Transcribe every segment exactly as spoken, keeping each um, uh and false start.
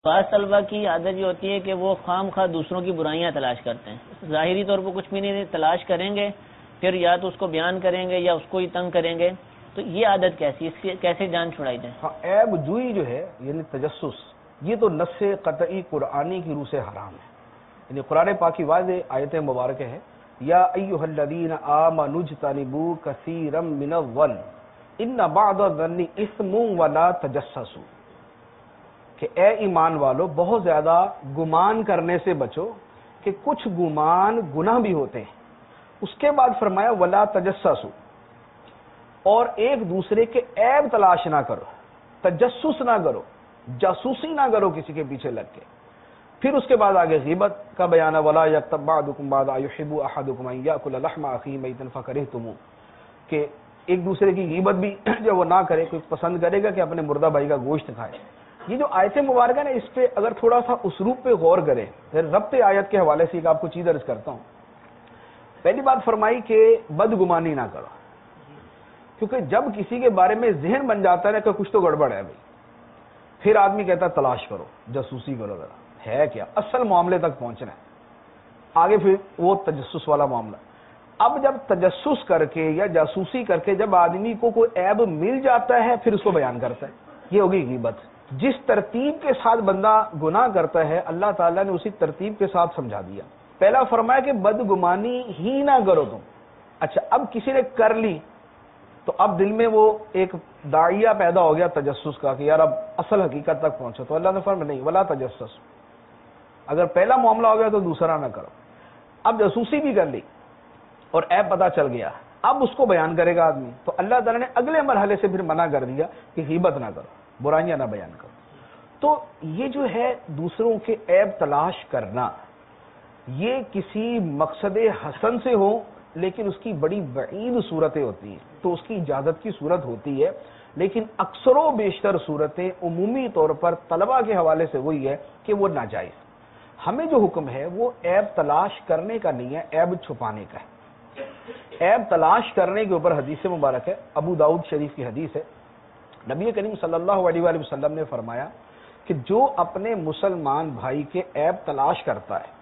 بعض طلبہ کی عادت یہ ہوتی ہے کہ وہ خام خواہ دوسروں کی برائیاں تلاش کرتے ہیں، ظاہری طور پر کچھ بھی نہیں تلاش کریں گے، پھر یا تو اس کو بیان کریں گے یا اس کو ہی تنگ کریں گے. تو یہ عادت کیسی، اس کی کیسے جان چھڑائی جائے؟ ہاں، عیب جوئی جو ہے یعنی تجسس، یہ تو نص قطعی قرآنی کی روح سے حرام ہے. یعنی قرآن پاک کی واضح آیت مبارکہ ہے، یا ایھا الذین آمنوا اجتنبوا کثیرا من الظن ان بعض الظن اثم ولا تجسسوا، کہ اے ایمان والو بہت زیادہ گمان کرنے سے بچو کہ کچھ گمان گناہ بھی ہوتے ہیں. اس کے بعد فرمایا ولا تجسسوا، اور ایک دوسرے کے عیب تلاش نہ کرو، تجسس نہ کرو، جاسوسی نہ کرو کسی کے پیچھے لگ کے. پھر اس کے بعد آگے غیبت کا بیان ہے، ولا یغتب بعضکم بعضا یحب احدکم ان یاکل لحم اخیہ میتا فکرہتموہ، کہ ایک دوسرے کی غیبت بھی جو وہ نہ کرے. کوئی پسند کرے گا کہ اپنے مردہ بھائی کا گوشت کھائے. یہ جو آیت مبارکہ نا، اس پہ اگر تھوڑا سا اسلوب پہ غور کرے، ربط آیت کے حوالے سے ایک آپ کو چیز عرض کرتا ہوں. پہلی بات فرمائی کہ بدگمانی نہ کرو، کیونکہ جب کسی کے بارے میں ذہن بن جاتا ہے نا کہ کچھ تو گڑبڑ ہے بھائی، پھر آدمی کہتا ہے تلاش کرو، جاسوسی کرو، ذرا ہے کیا، اصل معاملے تک پہنچنا ہے. آگے پھر وہ تجسس والا معاملہ. اب جب تجسس کر کے یا جاسوسی کر کے جب آدمی کو کوئی عیب مل جاتا ہے پھر اس کو بیان کرتا ہے، یہ ہوگی غیبت. جس ترتیب کے ساتھ بندہ گناہ کرتا ہے اللہ تعالیٰ نے اسی ترتیب کے ساتھ سمجھا دیا. پہلا فرمایا کہ بدگمانی ہی نہ کرو تم. اچھا، اب کسی نے کر لی تو اب دل میں وہ ایک داعیہ پیدا ہو گیا تجسس کا کہ یار اب اصل حقیقت تک پہنچو. تو اللہ نے فرمایا نہیں، ولا تجسس. اگر پہلا معاملہ ہو گیا تو دوسرا نہ کرو. اب جاسوسی بھی کر لی اور عیب پتہ چل گیا، اب اس کو بیان کرے گا آدمی، تو اللہ تعالیٰ نے اگلے مرحلے سے پھر منع کر دیا کہ غیبت نہ کرو، برائیاں نہ بیان کرو. تو یہ جو ہے دوسروں کے عیب تلاش کرنا، یہ کسی مقصد حسن سے ہو لیکن اس کی بڑی بعید صورتیں ہوتی ہیں تو اس کی اجازت کی صورت ہوتی ہے. لیکن اکثر و بیشتر صورتیں عمومی طور پر طلباء کے حوالے سے وہی ہے کہ وہ ناجائز. ہمیں جو حکم ہے وہ عیب تلاش کرنے کا نہیں ہے، عیب چھپانے کا ہے. عیب تلاش کرنے کے اوپر حدیث مبارک ہے، ابو داؤد شریف کی حدیث ہے. نبی کریم صلی اللہ علیہ وآلہ وسلم نے فرمایا کہ جو اپنے مسلمان بھائی کے عیب تلاش کرتا ہے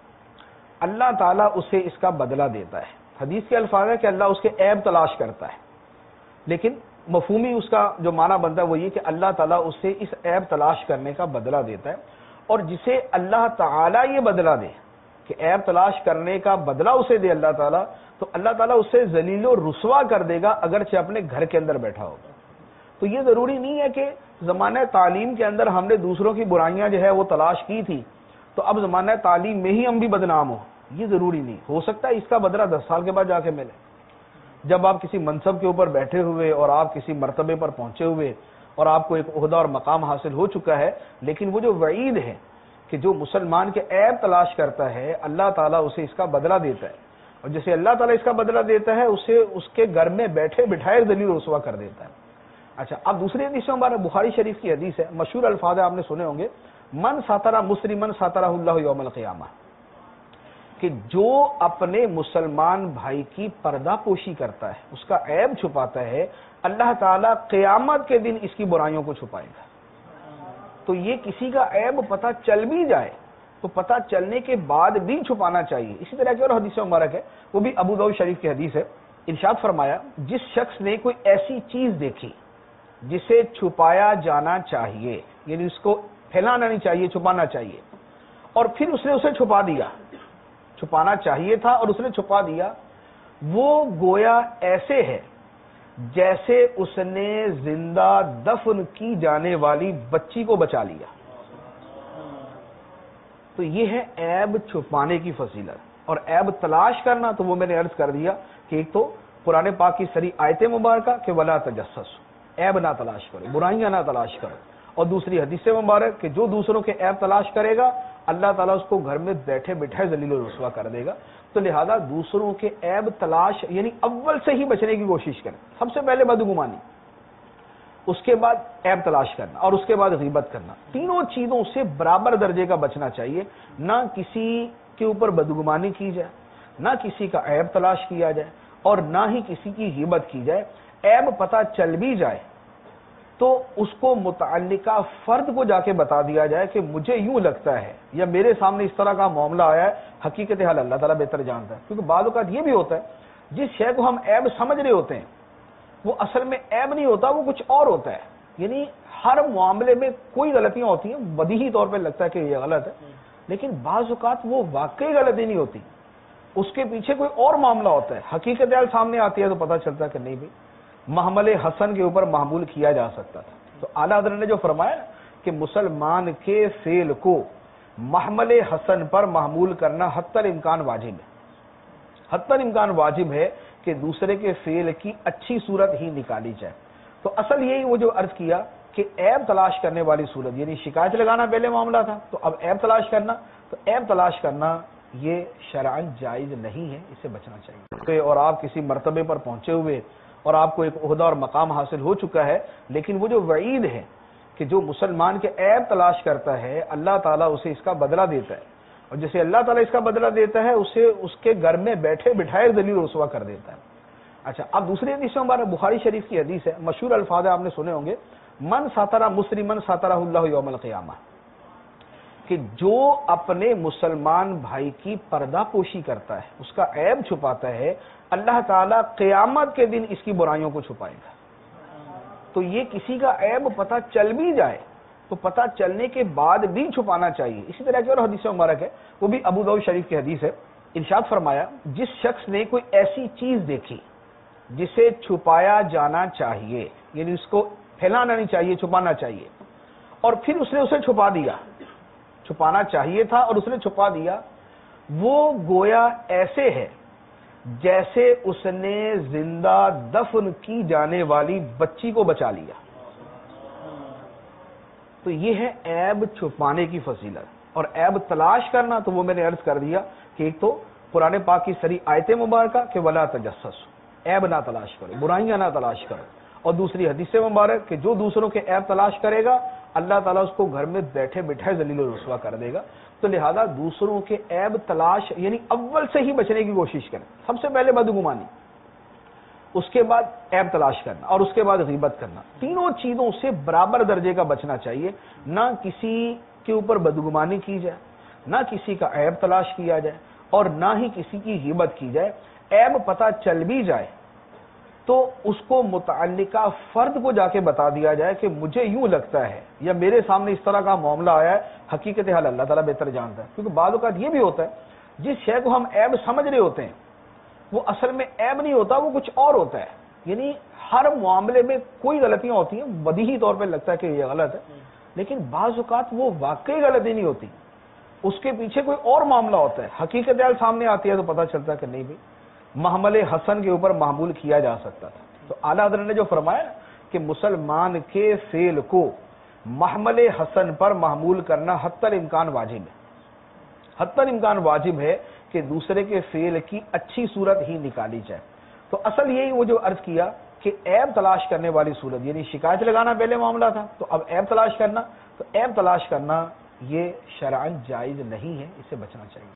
اللہ تعالیٰ اسے اس کا بدلہ دیتا ہے. حدیث کے الفاظ ہے کہ اللہ اس کے عیب تلاش کرتا ہے، لیکن مفہومی اس کا جو معنی بنتا ہے وہ یہ کہ اللہ تعالیٰ اسے اس عیب تلاش کرنے کا بدلہ دیتا ہے. اور جسے اللہ تعالیٰ یہ بدلہ دے کہ عیب تلاش کرنے کا بدلہ اسے دے اللہ تعالیٰ، تو اللہ تعالیٰ اسے ذلیل و رسوا کر دے گا اگرچہ اپنے گھر کے اندر بیٹھا ہوگا. تو یہ ضروری نہیں ہے کہ زمانہ تعلیم کے اندر ہم نے دوسروں کی برائیاں جو ہے وہ تلاش کی تھی تو اب زمانہ تعلیم میں ہی ہم بھی بدنام ہوں. یہ ضروری نہیں. ہو سکتا ہے اس کا بدلہ دس سال کے بعد جا کے ملے، جب آپ کسی منصب کے اوپر بیٹھے ہوئے اور آپ کسی مرتبے پر پہنچے ہوئے اور آپ کو ایک عہدہ اور مقام حاصل ہو چکا ہے. لیکن وہ جو وعید ہے کہ جو مسلمان کے عیب تلاش کرتا ہے اللہ تعالیٰ اسے اس کا بدلہ دیتا ہے، اور جسے اللہ تعالیٰ اس کا بدلہ دیتا ہے اسے اس کے گھر میں بیٹھے بٹھائے ذلیل و رسوا کر دیتا ہے. اچھا، اب دوسری حدیث میں ہمارا بخاری شریف کی حدیث ہے، مشہور الفاظ آپ نے سنے ہوں گے، من ساترہ مسلمن ساترہ اللہ یوم القیامہ، کہ جو اپنے مسلمان بھائی کی پردہ پوشی کرتا ہے، اس کا عیب چھپاتا ہے، اللہ تعالیٰ قیامت کے دن اس کی برائیوں کو چھپائے گا. تو یہ کسی کا عیب پتہ چل بھی جائے تو پتہ چلنے کے بعد بھی چھپانا چاہیے. اسی طرح کی اور حدیث مبارک ہے، وہ بھی ابو داؤد شریف کی حدیث ہے. ارشاد فرمایا جس شخص نے کوئی ایسی چیز دیکھی جسے چھپایا جانا چاہیے، یعنی اس کو پھیلانا نہیں چاہیے، چھپانا چاہیے، اور پھر اس نے اسے چھپا دیا، چھپانا چاہیے تھا اور اس نے چھپا دیا، وہ گویا ایسے ہے جیسے اس نے زندہ دفن کی جانے والی بچی کو بچا لیا. تو یہ ہے عیب چھپانے کی فضیلت. اور عیب تلاش کرنا تو وہ میں نے عرض کر دیا کہ ایک تو قرآن پاک کی سری آیت مبارکہ کہ ولا تجسس، عیب نہ تلاش کرو، برائیاں نہ تلاش کرو. اور دوسری حدیث مبارک کہ جو دوسروں کے عیب تلاش کرے گا اللہ تعالیٰ اس کو گھر میں بیٹھے بیٹھے ذلیل و رسوا کر دے گا. تو لہذا دوسروں کے عیب تلاش یعنی اول سے ہی بچنے کی کوشش کریں. سب سے پہلے بدگمانی، اس کے بعد عیب تلاش کرنا اور اس کے بعد غیبت کرنا. تینوں چیزوں سے برابر درجے کا بچنا چاہیے. نہ کسی کے اوپر بدگمانی کی جائے، نہ کسی کا عیب تلاش کیا جائے، اور نہ ہی کسی کی غیبت کی جائے. عیب پتہ چل بھی جائے تو اس کو متعلقہ فرد کو جا کے بتا دیا جائے کہ مجھے یوں لگتا ہے یا میرے سامنے اس طرح کا معاملہ آیا ہے، حقیقت حال اللہ تعالیٰ بہتر جانتا ہے. کیونکہ بعض اوقات یہ بھی ہوتا ہے جس شے کو ہم عیب سمجھ رہے ہوتے ہیں وہ اصل میں عیب نہیں ہوتا، وہ کچھ اور ہوتا ہے. یعنی ہر معاملے میں کوئی غلطیاں ہوتی ہیں، بدیہی طور پہ لگتا ہے کہ یہ غلط ہے، لیکن بعض اوقات وہ واقعی غلطی نہیں ہوتی، اس کے پیچھے کوئی اور معاملہ ہوتا ہے. حقیقت حال سامنے آتی ہے تو پتہ چلتا ہے کہ نہیں بھائی محمل حسن کے اوپر محمول کیا جا سکتا تھا. تو اعلیٰ حضرت نے جو فرمایا کہ مسلمان کے فعل کو محمل حسن پر محمول کرنا حتی الامکان واجب ہے. حتی الامکان واجب ہے کہ دوسرے کے فعل کی اچھی صورت ہی نکالی جائے. تو اصل یہی وہ جو عرض کیا کہ عیب تلاش کرنے والی صورت، یعنی شکایت لگانا پہلے معاملہ تھا، تو اب عیب تلاش کرنا، تو عیب تلاش کرنا یہ شرعاً جائز نہیں ہے، اسے بچنا چاہیے. اور آپ کسی مرتبے پر پہنچے ہوئے اور آپ کو ایک عہدہ اور مقام حاصل ہو چکا ہے، لیکن وہ جو وعید ہے کہ جو مسلمان کے عیب تلاش کرتا ہے اللہ تعالیٰ اسے اس کا بدلہ دیتا ہے، اور جسے اللہ تعالیٰ اس کا بدلہ دیتا ہے اسے اس کے گھر میں بیٹھے بٹھائے ذلیل رسوا کر دیتا ہے. اچھا، اب دوسری حدیث میں ہمارا بخاری شریف کی حدیث ہے، مشہور الفاظ آپ نے سنے ہوں گے، من ساترہ مسلمن ساترہ اللہ یوم القیامہ، کہ جو اپنے مسلمان بھائی کی پردہ پوشی کرتا ہے، اس کا عیب چھپاتا ہے، اللہ تعالیٰ قیامت کے دن اس کی برائیوں کو چھپائے گا. تو یہ کسی کا عیب پتہ چل بھی جائے تو پتہ چلنے کے بعد بھی چھپانا چاہیے. اسی طرح کی اور حدیث مبارک ہے، وہ بھی ابو داؤد شریف کی حدیث ہے. ارشاد فرمایا جس شخص نے کوئی ایسی چیز دیکھی جسے چھپایا جانا چاہیے، یعنی اس کو پھیلانا نہیں چاہیے، چھپانا چاہیے، اور پھر اس نے اسے چھپا دیا، چھپانا چاہیے تھا اور اس نے چھپا دیا، وہ گویا ایسے ہے جیسے اس نے زندہ دفن کی جانے والی بچی کو بچا لیا. تو یہ ہے عیب چھپانے کی فضیلت. اور عیب تلاش کرنا تو وہ میں نے عرض کر دیا کہ ایک تو قرآن پاک کی سری آیت مبارکہ کہ ولا تجسس، عیب نہ تلاش کرو، برائیاں نہ تلاش کرو، اور دوسری حدیث مبارک کہ جو دوسروں کے عیب تلاش کرے گا اللہ تعالیٰ اس کو گھر میں بیٹھے بٹھائے ذلیل و رسوا کر دے گا. تو لہذا دوسروں کے عیب تلاش یعنی اول سے ہی بچنے کی کوشش کریں. سب سے پہلے بدگمانی، اس کے بعد عیب تلاش کرنا، اور اس کے بعد غیبت کرنا. تینوں چیزوں سے برابر درجے کا بچنا چاہیے. نہ کسی کے اوپر بدگمانی کی جائے، نہ کسی کا عیب تلاش کیا جائے، اور نہ ہی کسی کی غیبت کی جائے. عیب پتہ چل بھی جائے تو اس کو متعلقہ فرد کو جا کے بتا دیا جائے کہ مجھے یوں لگتا ہے یا میرے سامنے اس طرح کا معاملہ آیا ہے، حقیقت حال اللہ تعالیٰ بہتر جانتا ہے. کیونکہ بعض اوقات یہ بھی ہوتا ہے جس شے کو ہم عیب سمجھ رہے ہوتے ہیں وہ اصل میں عیب نہیں ہوتا، وہ کچھ اور ہوتا ہے. یعنی ہر معاملے میں کوئی غلطیاں ہوتی ہیں، بدیہی طور پہ لگتا ہے کہ یہ غلط ہے، لیکن بعض اوقات وہ واقعی غلطی نہیں ہوتی، اس کے پیچھے کوئی اور معاملہ ہوتا ہے. حقیقت حال سامنے آتی ہے تو پتہ چلتا ہے کہ نہیں بھائی محمل حسن کے اوپر محمول کیا جا سکتا تھا. تو اعلیٰ حضرت نے جو فرمایا کہ مسلمان کے فعل کو محمل حسن پر محمول کرنا حتی الامکان واجب ہے. حتی الامکان واجب ہے کہ دوسرے کے فعل کی اچھی صورت ہی نکالی جائے. تو اصل یہی وہ جو عرض کیا کہ عیب تلاش کرنے والی صورت، یعنی شکایت لگانا پہلے معاملہ تھا، تو اب عیب تلاش کرنا، تو عیب تلاش کرنا یہ شرعاً جائز نہیں ہے، اسے بچنا چاہیے.